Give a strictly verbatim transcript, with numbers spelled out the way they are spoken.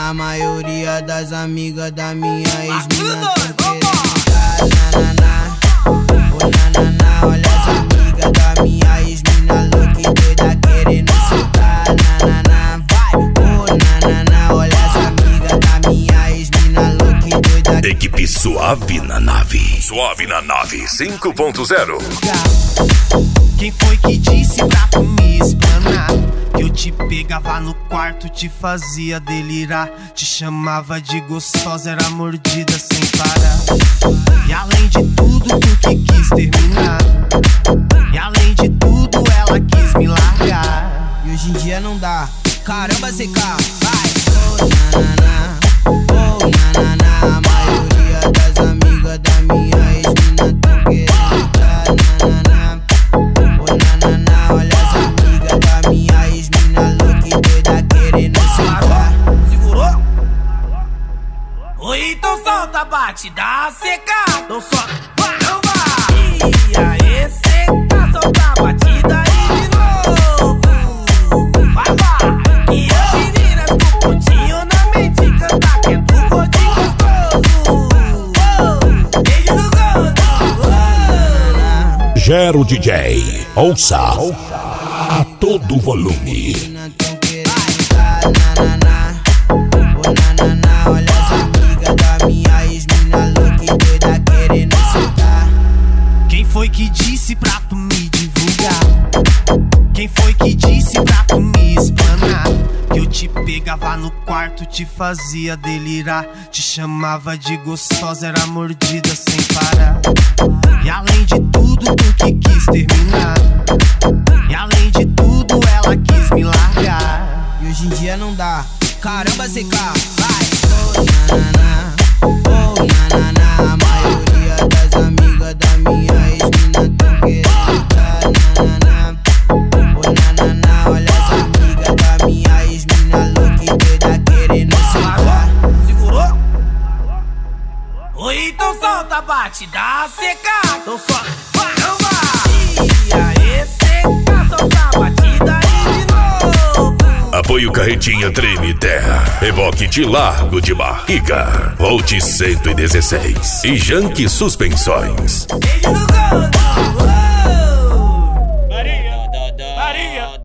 na, a maioria das amigas da minha ex-mina tão querendo dar, na, na, na. Oh, na, na, na, olha as amigas da minha ex-mina louca e doida querendo soltar, na, na, na, vai. Oh, na, na, na, olha as amigas da minha ex-mina louca e doida. Equipe Suave na Nave. Suave na Nave cinco ponto zero. Quem foi que disse pra tu me espanar? Que eu te pegava no quarto, te fazia delirar, te chamava de gostosa, era mordida sem parar. E além de tudo, tu que quis terminar. E além de tudo, ela quis me largar. E hoje em dia não dá. Caramba, C K, vai. Oh, na, na, na. Oh, na, na, na. A maioria das amigas da minha ex-mina tão querendo dar, na, na, na. Oh, na, na, na. Olha as amigas da minha ex-mina louca e doida querendo soltar. Segurou? Oi, então solta a batida, C K. Então solta, vai, não vai. E aí, C K, solta a batida aí de novo. Vai, vai. E as meninas com pontinho na mente canta que é do gordinho gostoso. Beijo no gordo. Gero D J. Ouça a todo volume. Tão querendo dar, na, na, na. Oh, na, na, na. Olha as amigas da minha ex-mina louca e doida querendo soltar. Quem foi que disse pra tu me divulgar? Quem foi que disse pra tu me espanar? Que eu te pegava no quarto, te fazia delirar, te chamava de gostosa, era mordida sem parar. E além de tudo, tu que quis terminar. E além de tudo, ela quis me largar. E hoje em dia não dá. Caramba, C K, vai. Oh, na, na, na. Oh, na, na, na. A maioria das amigas da minha ex-mina tão querendo dar, na, na, na. Oh, na, na, na. Olha as amigas da minha ex-mina louca e doida querendo soltar. Segurou? Oi, então solta a batida, C K. Então solta, vai, não vai. E aí, C K, solta a batida aí de novo. Apoio Carretinha Treme Terra, Reboque de Largo de Barriga, Volt cento e dezesseis e Janque Suspensões. Beijo no gordo.